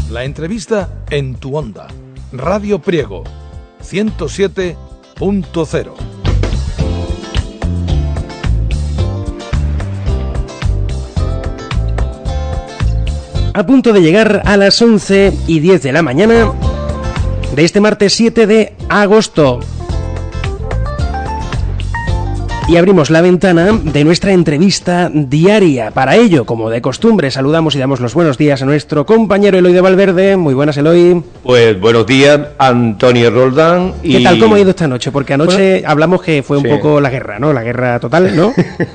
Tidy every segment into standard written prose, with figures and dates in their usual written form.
La entrevista en tu onda. Radio Priego 107.0. A punto de llegar a las 11:10 de la mañana de este martes 7 de agosto. Y abrimos la ventana de nuestra entrevista diaria. Para ello, como de costumbre, saludamos y damos los buenos días a nuestro compañero Eloy de Valverde. Muy buenas, Eloy. Pues buenos días, Antonio Roldán. ¿Qué tal? ¿Cómo ha ido esta noche? Porque anoche hablamos que fue un poco la guerra, ¿no? La guerra total, ¿no?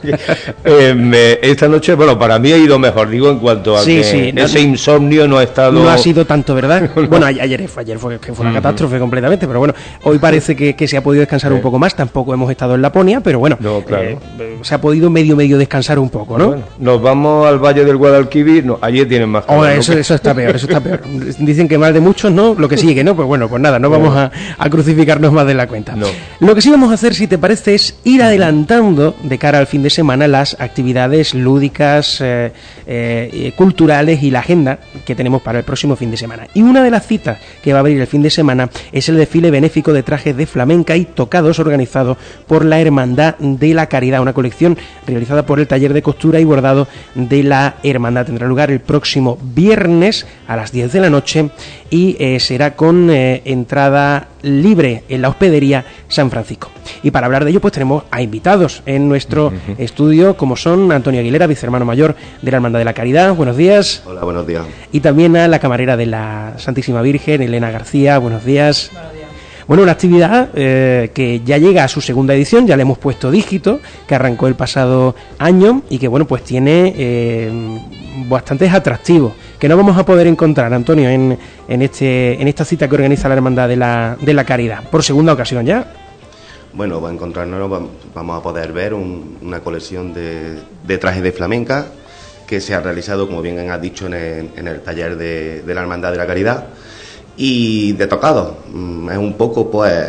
Esta noche, bueno, para mí ha ido mejor, digo, en cuanto a ese insomnio no ha estado... No ha sido tanto, ¿verdad? No. Bueno, ayer fue una catástrofe completamente, pero bueno, hoy parece que se ha podido descansar un poco más. Tampoco hemos estado en Laponia, pero bueno... No, claro. Se ha podido medio descansar un poco, ¿no? Bueno, nos vamos al Valle del Guadalquivir, no, allí tienen más calor. Eso está peor, eso está peor. Dicen que más de muchos, ¿no? Lo que sigue, ¿no? Pues bueno, pues nada, no vamos a crucificarnos más de la cuenta. No. Lo que sí vamos a hacer, si te parece, es ir adelantando de cara al fin de semana las actividades lúdicas, culturales y la agenda que tenemos para el próximo fin de semana. Y una de las citas que va a abrir el fin de semana es el desfile benéfico de trajes de flamenca y tocados organizado por la Hermandad de la Caridad, una colección realizada por el taller de costura y bordado de la Hermandad. Tendrá lugar el próximo viernes a las 10 de la noche y será con entrada libre en la hospedería San Francisco. Y para hablar de ello, pues tenemos a invitados en nuestro estudio, como son Antonio Aguilera, vicehermano mayor de la Hermandad de la Caridad. Buenos días. Hola, buenos días. Y también a la camarera de la Santísima Virgen, Elena García. Buenos días. Buenos días. Bueno, una actividad que ya llega a su segunda edición, ya le hemos puesto dígito, que arrancó el pasado año y que, bueno, pues tiene bastantes atractivos que no vamos a poder encontrar, Antonio, en esta cita que organiza la Hermandad de la Caridad, por segunda ocasión ya. Bueno, va a encontrarnos, vamos a poder ver una colección de trajes de flamenca que se ha realizado, como bien has dicho, en el taller de la Hermandad de la Caridad. Y de tocado, es un poco pues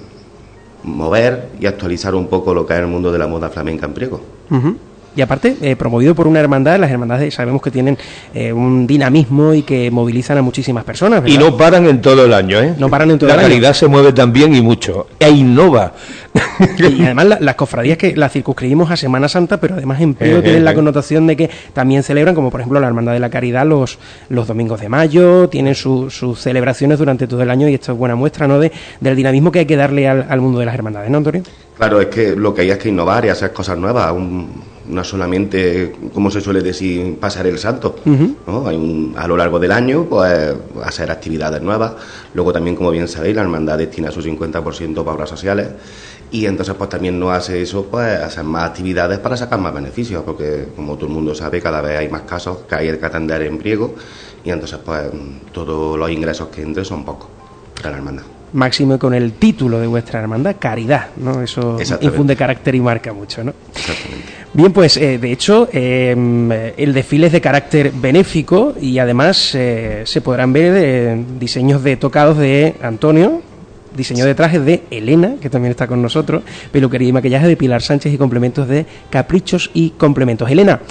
mover y actualizar un poco lo que es el mundo de la moda flamenca en Priego. Y aparte, promovido por una hermandad, las hermandades sabemos que tienen un dinamismo y que movilizan a muchísimas personas, ¿verdad? Y no paran en todo el año, ¿eh? No paran en todo el año. La Caridad se mueve también y mucho, e innova. Y además las cofradías que las circunscribimos a Semana Santa, pero además en Priego tienen la connotación de que también celebran, como por ejemplo la Hermandad de la Caridad, los domingos de mayo, tienen sus celebraciones durante todo el año, y esto es buena muestra, ¿no?, del dinamismo que hay que darle al mundo de las hermandades, ¿no, Antonio? Claro, es que lo que hay es que innovar y hacer cosas nuevas, no solamente, como se suele decir, pasar el santo, ¿no? Hay a lo largo del año, pues, hacer actividades nuevas. Luego también, como bien sabéis, la hermandad destina su 50% para obras sociales, y entonces pues también no hace eso, pues hacer más actividades para sacar más beneficios, porque como todo el mundo sabe, cada vez hay más casos que hay que atender en Priego, y entonces pues todos los ingresos que entren son pocos para la hermandad. Máximo con el título de vuestra hermandad, Caridad, ¿no? Eso infunde carácter y marca mucho, ¿no? Exactamente. Bien, pues de hecho el desfile es de carácter benéfico y además se podrán ver diseños de tocados de Antonio, diseño de trajes de Elena, que también está con nosotros, peluquería y maquillaje de Pilar Sánchez y complementos de Caprichos y Complementos. Elena,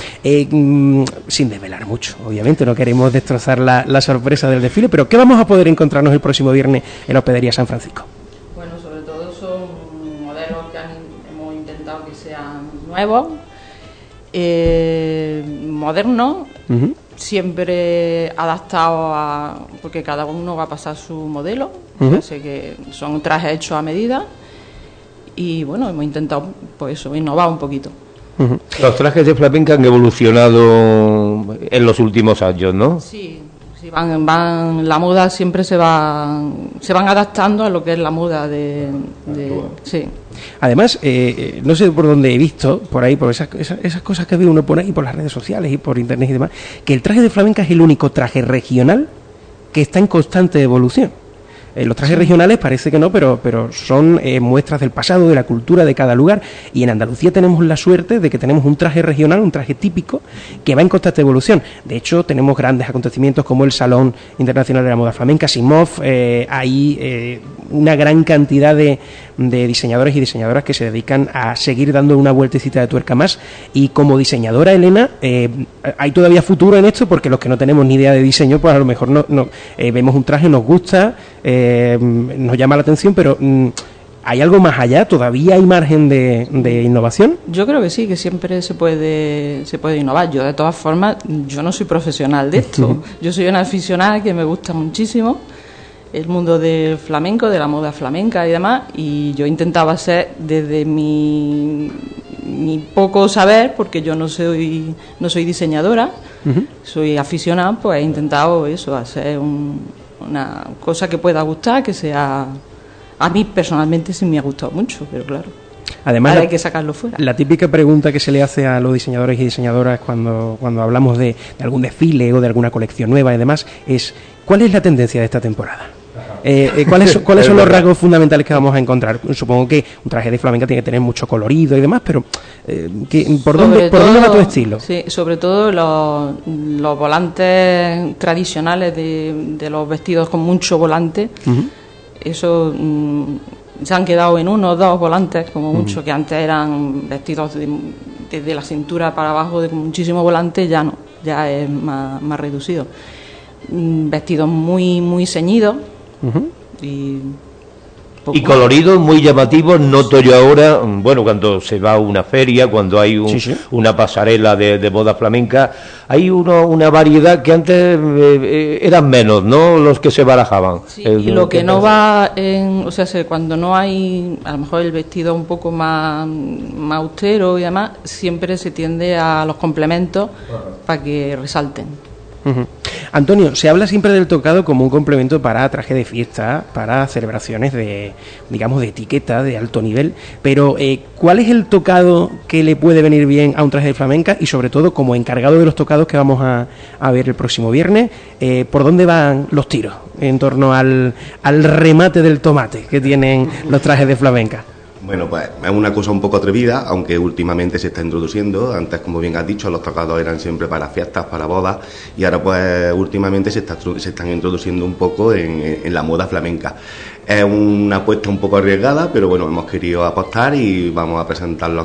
sin desvelar mucho, obviamente, no queremos destrozar la sorpresa del desfile, pero ¿qué vamos a poder encontrarnos el próximo viernes en la hospedería San Francisco? Bueno, sobre todo son modelos que hemos intentado que sean nuevos, modernos, siempre adaptados porque cada uno va a pasar su modelo, así que son trajes hechos a medida, y bueno, hemos intentado pues eso, innovar un poquito. Los trajes de flamenca han evolucionado en los últimos años, ¿no? Sí, van la moda siempre se van adaptando a lo que es la moda sí. Además, no sé por dónde he visto, por ahí, por esas cosas que ve uno por ahí, por las redes sociales y por internet y demás, que el traje de flamenca es el único traje regional que está en constante evolución. Los trajes regionales parece que no, pero son muestras del pasado, de la cultura de cada lugar, y en Andalucía tenemos la suerte de que tenemos un traje regional, un traje típico, que va en constante evolución. De hecho, tenemos grandes acontecimientos como el Salón Internacional de la Moda Flamenca, SIMOF, hay una gran cantidad de diseñadores y diseñadoras que se dedican a seguir dando una vueltecita de tuerca más, y como diseñadora, Elena, hay todavía futuro en esto, porque los que no tenemos ni idea de diseño, pues a lo mejor no vemos un traje, nos gusta, nos llama la atención, pero ¿hay algo más allá? ¿Todavía hay margen de innovación? Yo creo que sí, que siempre se puede innovar. Yo, de todas formas, yo no soy profesional de esto. Yo soy una aficionada que me gusta muchísimo el mundo del flamenco, de la moda flamenca y demás, y yo intentaba hacer desde mi poco saber, porque yo no soy diseñadora, soy aficionada, pues he intentado eso, hacer una cosa que pueda gustar, que sea... A mí personalmente sí me ha gustado mucho, pero claro, además ahora hay que sacarlo fuera. La típica pregunta que se le hace a los diseñadores y diseñadoras cuando hablamos de algún desfile o de alguna colección nueva y demás es: ¿cuál es la tendencia de esta temporada? ¿Cuáles son los rasgos fundamentales que vamos a encontrar? Supongo que un traje de flamenca tiene que tener mucho colorido y demás, pero ¿por dónde va tu estilo? Sí, sobre todo los volantes tradicionales de los vestidos con mucho volante. Eso se han quedado en 1 o 2 volantes como mucho, que antes eran vestidos desde la cintura para abajo de muchísimo volante, ya no, ya es más reducido. Vestidos muy muy ceñidos y coloridos muy llamativos. Noto yo ahora, bueno, cuando se va a una feria, cuando hay una pasarela de moda flamenca, hay una variedad que antes eran menos, ¿no?, los que se barajaban. Sí, y lo que no va cuando no hay, a lo mejor el vestido un poco más austero y demás, siempre se tiende a los complementos para que resalten. Antonio, se habla siempre del tocado como un complemento para traje de fiesta, para celebraciones de etiqueta, de alto nivel, pero ¿cuál es el tocado que le puede venir bien a un traje de flamenca? Y sobre todo, como encargado de los tocados que vamos a ver el próximo viernes, ¿por dónde van los tiros en torno al remate del tomate que tienen los trajes de flamenca? Bueno, pues es una cosa un poco atrevida, aunque últimamente se está introduciendo. Antes, como bien has dicho, los tocados eran siempre para fiestas, para bodas, y ahora pues últimamente se están introduciendo un poco en la moda flamenca. Es una apuesta un poco arriesgada, pero bueno, hemos querido apostar y vamos a presentarlos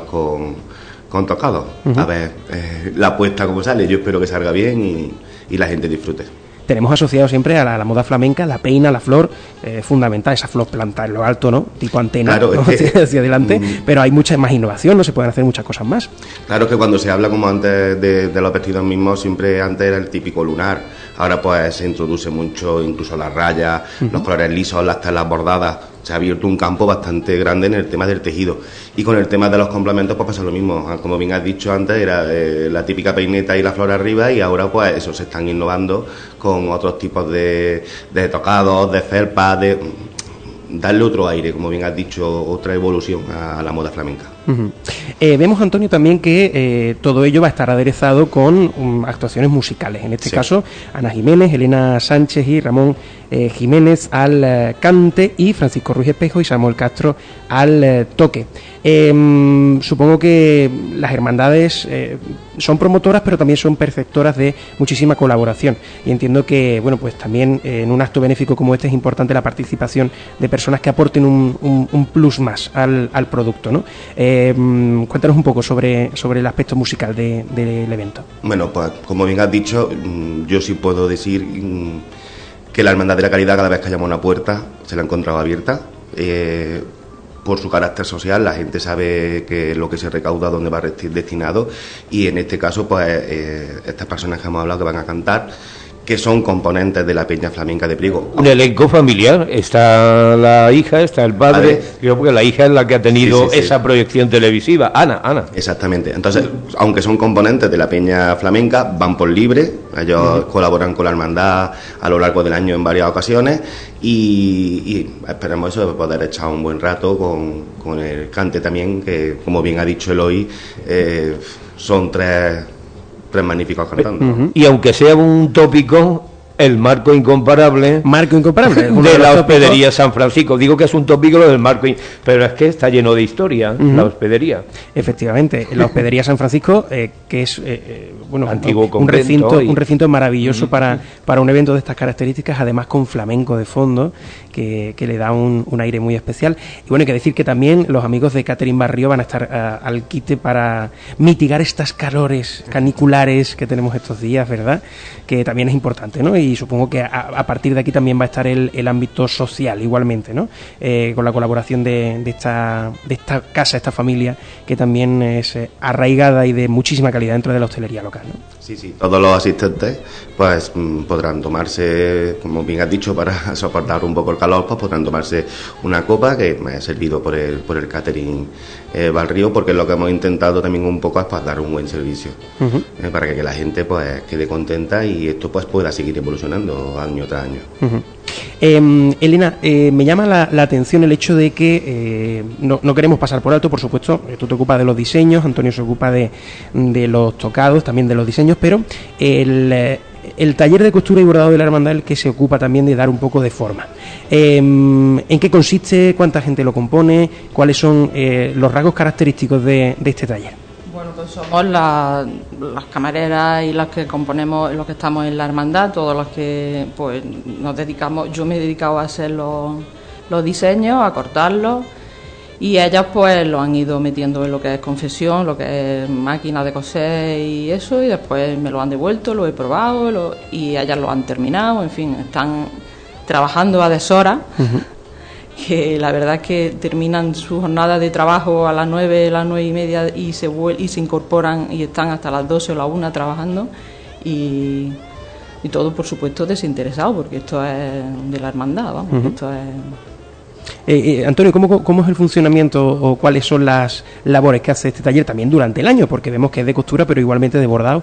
con tocados. A ver la apuesta cómo sale. Yo espero que salga bien y la gente disfrute. Tenemos asociado siempre a la moda flamenca la peina, la flor, fundamental, esa flor plantada en lo alto, ¿no? Tipo antena, claro, ¿no? Hacia adelante, pero hay mucha más innovación, ¿no? Se pueden hacer muchas cosas más. Claro, que cuando se habla, como antes, de los vestidos mismos, siempre antes era el típico lunar, ahora pues se introduce mucho, incluso las rayas, los colores lisos, las telas bordadas. Se ha abierto un campo bastante grande en el tema del tejido. Y con el tema de los complementos pues pasa lo mismo. Como bien has dicho antes, era la típica peineta y la flor arriba, y ahora pues eso, se están innovando con otros tipos de tocados, de felpas, de darle otro aire, como bien has dicho, otra evolución a la moda flamenca. Vemos, Antonio, también que todo ello va a estar aderezado con actuaciones musicales. En este caso, Ana Jiménez, Elena Sánchez y Ramón Jiménez al cante, y Francisco Ruiz Espejo y Samuel Castro al toque. Supongo que las hermandades son promotoras, pero también son perceptoras de muchísima colaboración, y entiendo que, bueno, pues también en un acto benéfico como este es importante la participación de personas que aporten un plus más al producto, ¿no? Cuéntanos un poco sobre el aspecto musical del evento. Bueno, pues como bien has dicho, yo sí puedo decir que la Hermandad de la Caridad, cada vez que llama a una puerta, se la ha encontrado abierta. Por su carácter social, la gente sabe que lo que se recauda, dónde va destinado, y en este caso, pues estas personas que hemos hablado que van a cantar, que son componentes de la Peña Flamenca de Priego. Un elenco familiar, está la hija, está el padre, creo que la hija es la que ha tenido esa proyección televisiva, Ana. Exactamente, entonces, aunque son componentes de la Peña Flamenca, van por libre, ellos colaboran con la hermandad a lo largo del año en varias ocasiones, y esperemos eso, de poder echar un buen rato con el cante también, que como bien ha dicho Eloy, son tres magníficos cantantes. Y aunque sea un tópico, el marco incomparable. Marco incomparable. De la hospedería San Francisco. Digo que es un tópico lo del marco, pero es que está lleno de historia, la hospedería. Efectivamente, la hospedería San Francisco, que es bueno, antiguo un recinto maravilloso para un evento de estas características, además con flamenco de fondo, que le da un aire muy especial. Y bueno, hay que decir que también los amigos de Catering Barrio van a estar al quite para mitigar estas calores caniculares que tenemos estos días, ¿verdad? Que también es importante, ¿no? Y supongo que a partir de aquí también va a estar el ámbito social igualmente, ¿no? Con la colaboración de esta casa, esta familia, que también es arraigada y de muchísima calidad dentro de la hostelería local, ¿no? Sí, todos los asistentes pues podrán tomarse, como bien has dicho, para soportar un poco el calor, pues podrán tomarse una copa que me ha servido por el Catering Barrio, porque lo que hemos intentado también un poco es pues dar un buen servicio, para que la gente pues quede contenta y esto pues pueda seguir evolucionando año tras año. Elena, me llama la atención el hecho de que no queremos pasar por alto, por supuesto, tú te ocupas de los diseños, Antonio se ocupa de los tocados, también de los diseños, pero el taller de costura y bordado de la hermandad es el que se ocupa también de dar un poco de forma. ¿En qué consiste? ¿Cuánta gente lo compone? ¿Cuáles son los rasgos característicos de este taller? Bueno, pues somos las camareras y las que componemos, los que estamos en la hermandad, todos los que pues nos dedicamos. Yo me he dedicado a hacer los diseños, a cortarlos, y ellas pues lo han ido metiendo en lo que es confección, lo que es máquina de coser y eso, y después me lo han devuelto, lo he probado y ellas lo han terminado. En fin, están trabajando a deshora. Que la verdad es que terminan su jornada de trabajo a las 9, las 9:30 y se incorporan y están hasta las 12 o las 1 trabajando, y todo por supuesto desinteresado, porque esto es de la hermandad, vamos, esto es... Antonio, ¿cómo es el funcionamiento o cuáles son las labores que hace este taller también durante el año? Porque vemos que es de costura pero igualmente de bordado.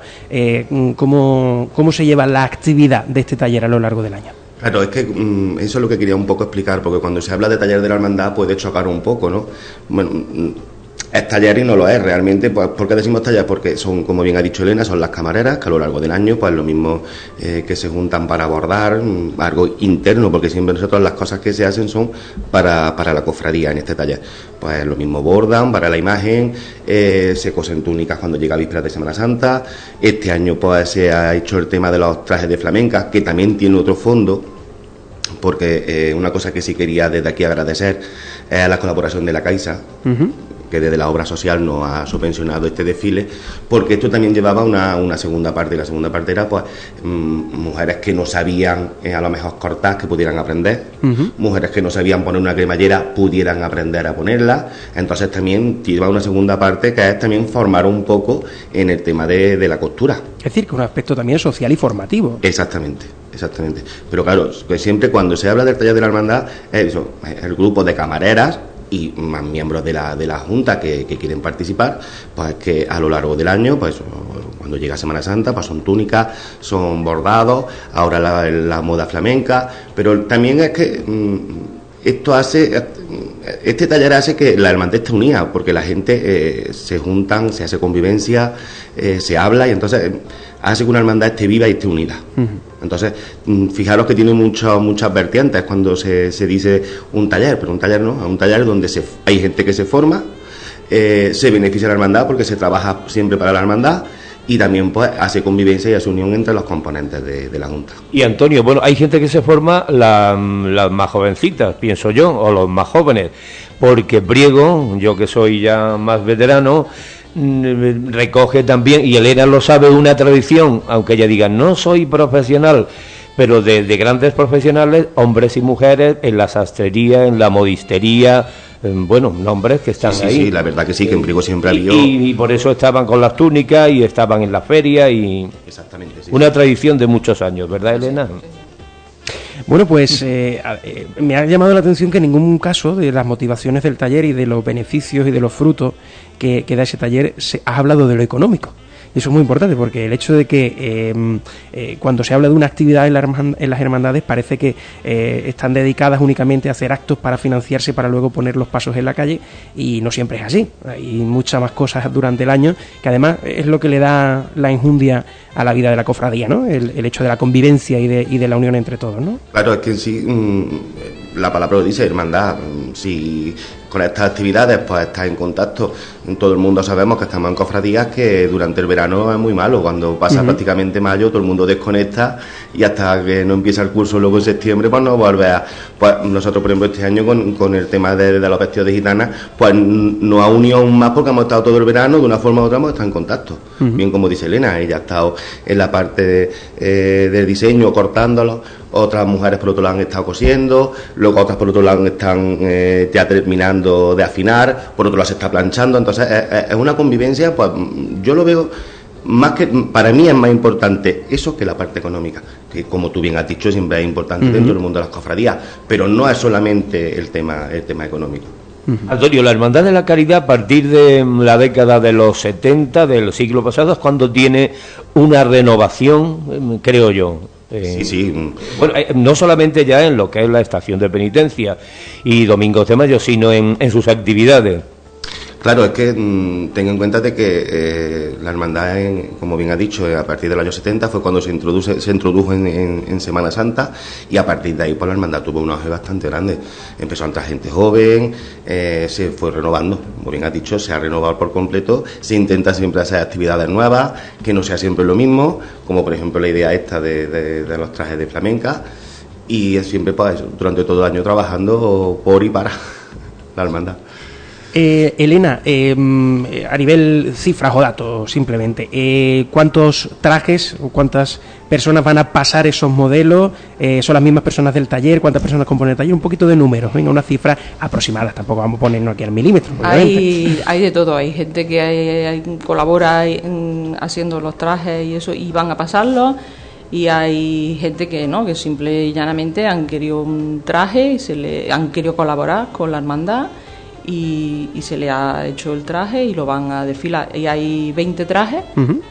¿Cómo se lleva la actividad de este taller a lo largo del año? Claro, es que eso es lo que quería un poco explicar, porque cuando se habla de taller de la hermandad puede chocar un poco, ¿no? Bueno, es taller y no lo es realmente. Pues, ¿por qué decimos taller? Porque son, como bien ha dicho Elena, son las camareras que a lo largo del año, pues lo mismo que se juntan para bordar, algo interno, porque siempre nosotros las cosas que se hacen son para la cofradía en este taller. Pues lo mismo bordan para la imagen, se cosen túnicas cuando llega vísperas de Semana Santa. Este año pues se ha hecho el tema de los trajes de flamenca, que también tiene otro fondo, porque una cosa que sí quería desde aquí agradecer es la colaboración de la Caixa, que desde la obra social nos ha subvencionado este desfile, porque esto también llevaba una segunda parte, y la segunda parte era pues mujeres que no sabían a lo mejor cortar, que pudieran aprender, mujeres que no sabían poner una cremallera, pudieran aprender a ponerla. Entonces también lleva una segunda parte, que es también formar un poco en el tema de la costura. Es decir, que un aspecto también social y formativo. Exactamente. Pero claro, que siempre cuando se habla del taller de la hermandad, es eso, el grupo de camareras y más miembros de la Junta que quieren participar, pues que a lo largo del año, pues cuando llega Semana Santa, pues son túnicas, son bordados, ahora la moda flamenca, pero también es que este taller hace que la hermandad esté unida, porque la gente se juntan, se hace convivencia, se habla, y entonces hace que una hermandad esté viva y esté unida. Entonces, fijaros que tiene muchas vertientes cuando se dice un taller, pero un taller no, es un taller donde hay gente que se forma, se beneficia la hermandad porque se trabaja siempre para la hermandad, y también pues hace convivencia y hace unión entre los componentes de la Junta. Y Antonio, bueno, hay gente que se forma, las más jovencitas, pienso yo, o los más jóvenes, porque Priego, yo que soy ya más veterano, recoge también, y Elena lo sabe, una tradición, aunque ella diga no soy profesional, pero de grandes profesionales, hombres y mujeres, en la sastrería, en la modistería, bueno, nombres que están ahí. Sí, la verdad que sí, que en Priego siempre ha habido... Y por eso estaban con las túnicas y estaban en la feria, y exactamente, sí. Una tradición de muchos años, ¿verdad, Elena? Bueno, pues me ha llamado la atención que en ningún caso de las motivaciones del taller y de los beneficios y de los frutos que da ese taller has hablado de lo económico. Eso es muy importante porque el hecho de que cuando se habla de una actividad en las hermandades parece que están dedicadas únicamente a hacer actos para financiarse para luego poner los pasos en la calle, y no siempre es así. Hay muchas más cosas durante el año que además es lo que le da la enjundia a la vida de la cofradía, ¿no? El hecho de la convivencia y de la unión entre todos, ¿no? Claro, es que en sí la palabra lo dice, hermandad. Si con estas actividades pues estás en contacto, todo el mundo sabemos que estamos en cofradías que durante el verano es muy malo, cuando pasa prácticamente mayo todo el mundo desconecta y hasta que no empieza el curso luego en septiembre pues no vuelve a... Pues nosotros por ejemplo este año con el tema de los vestidos de gitana pues nos ha unido aún más porque hemos estado todo el verano de una forma u otra hemos estado en contacto, bien como dice Elena, ella ha estado en la parte del diseño cortándolo, otras mujeres por otro lado han estado cosiendo, luego otras por otro lado están ya terminando de afinar, por otro lado se está planchando, entonces es una convivencia, pues yo lo veo más que, para mí es más importante eso que la parte económica, que como tú bien has dicho siempre es importante dentro del mundo de las cofradías, pero no es solamente el tema económico. Antonio, la Hermandad de la Caridad a partir de la década de los 70 del siglo pasado es cuando tiene una renovación, creo yo. Sí. Bueno, no solamente ya en lo que es la estación de penitencia y Domingos de Mayo, sino en sus actividades. Claro, es que ten en cuenta de que la hermandad, como bien ha dicho, a partir del año 70 fue cuando se introdujo en Semana Santa, y a partir de ahí pues la hermandad tuvo un auge bastante grande. Empezó a entrar gente joven, se fue renovando, como bien ha dicho, se ha renovado por completo, se intenta siempre hacer actividades nuevas, que no sea siempre lo mismo, como por ejemplo la idea esta de los trajes de flamenca, y es siempre pues, durante todo el año trabajando por y para la hermandad. Elena, a nivel cifras o datos simplemente, ¿cuántos trajes o cuántas personas van a pasar esos modelos? ¿Son las mismas personas del taller? ¿Cuántas personas componen el taller? Un poquito de números, venga, una cifra aproximada, tampoco vamos a ponernos aquí al milímetro. Hay de todo, hay gente que colabora haciendo los trajes y eso y van a pasarlos, y hay gente que no, que simple y llanamente han querido un traje y han querido colaborar con la hermandad. Y se le ha hecho el traje y lo van a desfilar. Y hay 20 trajes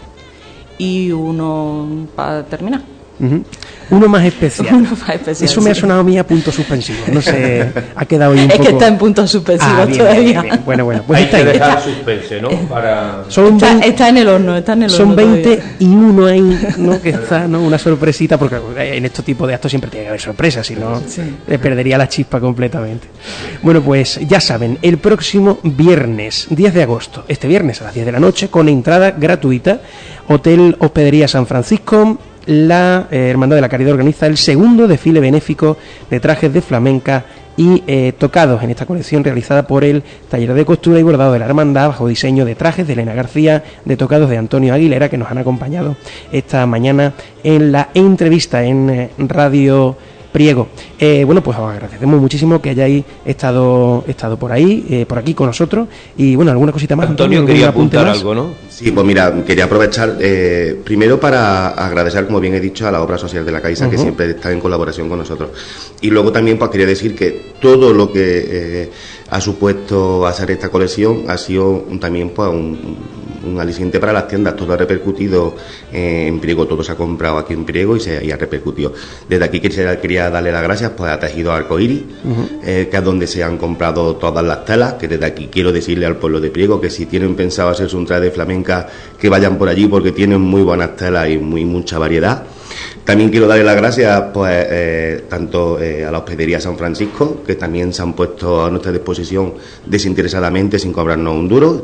y uno para terminar. Uno más especial. Uno más especial. Eso me ha sonado a mí a punto suspensivo. No sé, ha quedado ahí un poco... Es que está en punto suspensivo todavía. Bien. Bueno, pues hay está que ahí. dejar suspense, ¿no? Para... Está en el horno, Son 20 todavía. Y uno ahí, ¿no? Que está, ¿no? Una sorpresita, porque en este tipo de actos siempre tiene que haber sorpresas, si no le perdería la chispa completamente. Bueno, pues ya saben, el próximo viernes, 10 de agosto, este viernes a las 10 de la noche, con entrada gratuita, Hotel Hospedería San Francisco, la Hermandad de la Caridad organiza el segundo desfile benéfico de trajes de flamenca y tocados en esta colección realizada por el Taller de Costura y Bordado de la Hermandad, bajo diseño de trajes de Elena García, de tocados de Antonio Aguilera, que nos han acompañado esta mañana en la entrevista en Radio Priego. Bueno, pues os agradecemos muchísimo que hayáis estado por ahí, por aquí con nosotros, y bueno, alguna cosita más. Antonio quería apuntar algo, ¿no? Sí, pues mira, quería aprovechar primero para agradecer, como bien he dicho, a la obra social de la Caixa, que siempre está en colaboración con nosotros, y luego también pues quería decir que todo lo que ha supuesto hacer esta colección ha sido también pues un aliciente para las tiendas. Todo ha repercutido en Priego, todo se ha comprado aquí en Priego y ha repercutido. Desde aquí quería darle las gracias pues a Tejidos Arcoíris, que es donde se han comprado todas las telas, que desde aquí quiero decirle al pueblo de Priego que si tienen pensado hacerse un traje de flamenca, que vayan por allí porque tienen muy buenas telas y mucha variedad. También quiero darle las gracias pues tanto a la Hospedería San Francisco, que también se han puesto a nuestra disposición desinteresadamente sin cobrarnos un duro.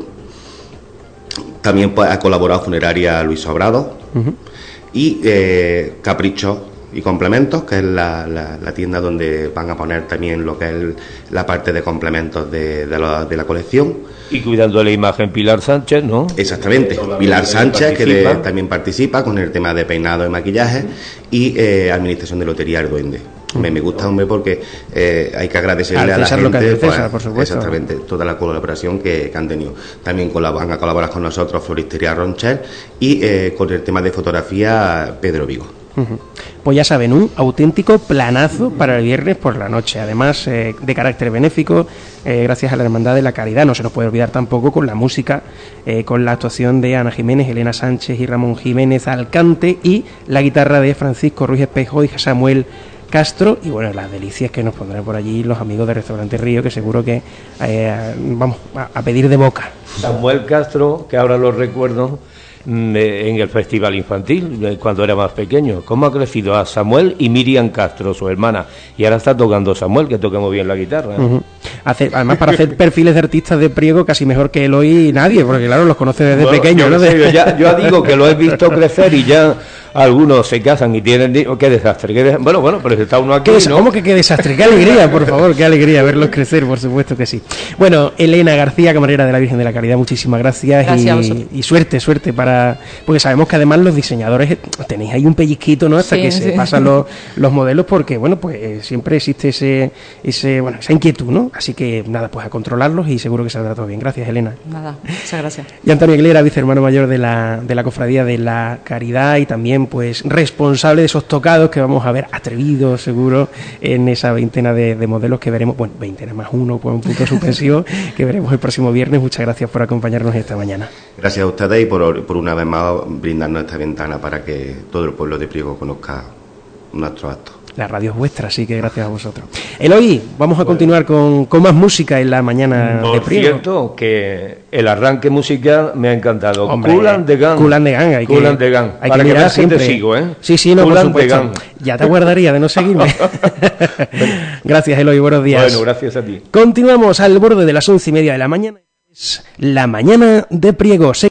También pues ha colaborado Funeraria Luis Sobrado y Caprichos y Complementos, que es la tienda donde van a poner también lo que es la parte de complementos de la colección. Y cuidando la imagen Pilar Sánchez, ¿no? Exactamente, Pilar Sánchez, que también participa con el tema de peinado y maquillaje, y Administración de Lotería El Duende. Me gusta, hombre, porque hay que agradecerle a la gente, lo que César, por supuesto. Exactamente, toda la colaboración que han tenido. También van a colaborar con nosotros Floristería Ronchel y con el tema de fotografía Pedro Vigo. Pues ya saben, un auténtico planazo para el viernes por la noche, además de carácter benéfico, gracias a la Hermandad de la Caridad. No se nos puede olvidar tampoco con la música, con la actuación de Ana Jiménez, Elena Sánchez y Ramón Jiménez al cante, y la guitarra de Francisco Ruiz Espejo y Samuel Castro, y bueno, las delicias que nos pondrán por allí los amigos de Restaurante Río, que seguro que vamos a pedir de boca. Samuel Castro, que ahora lo recuerdo, en el Festival Infantil, cuando era más pequeño. ¿Cómo ha crecido a Samuel y Miriam Castro, su hermana? Y ahora está tocando Samuel, que toca muy bien la guitarra. Además, para hacer perfiles de artistas de Priego, casi mejor que Eloy nadie, porque claro, los conoce desde pequeño, ¿no? Yo digo que lo he visto crecer y ya algunos se casan y tienen... ¡Qué desastre! Bueno, pero está uno aquí, ¿no? ¿Cómo que qué desastre? ¡Qué alegría, por favor! ¡Qué alegría verlos crecer, por supuesto que sí! Bueno, Elena García, camarera de la Virgen de la Caridad, muchísimas gracias. Y suerte para... Porque sabemos que además los diseñadores tenéis ahí un pellizquito, ¿no? Hasta que se pasan los modelos, porque, bueno, pues siempre existe esa inquietud, ¿no? Así que, nada, pues a controlarlos y seguro que saldrá todo bien. Gracias, Elena. Nada, muchas gracias. Y Antonio Aguilera, vicehermano mayor de la Cofradía de la Caridad y también, pues, responsable de esos tocados que vamos a ver atrevidos, seguro, en esa veintena de modelos que veremos, bueno, veintena más uno, pues un punto suspensivo, que veremos el próximo viernes. Muchas gracias por acompañarnos esta mañana. Gracias a ustedes y por una vez más brindarnos esta ventana para que todo el pueblo de Priego conozca nuestro acto. La radio es vuestra, así que gracias a vosotros. Eloy, vamos a continuar con más música en la mañana de Priego. Por cierto, que el arranque musical me ha encantado. Hombre, Kool and the Gang. Kool and the Gang. Hay que mirar siempre. Te sigo, ¿eh? Sí, no, por supuesto. Ya te guardaría de no seguirme. Gracias, Eloy, buenos días. Bueno, gracias a ti. Continuamos al borde de las 11:30 de la mañana. Es la mañana de Priego.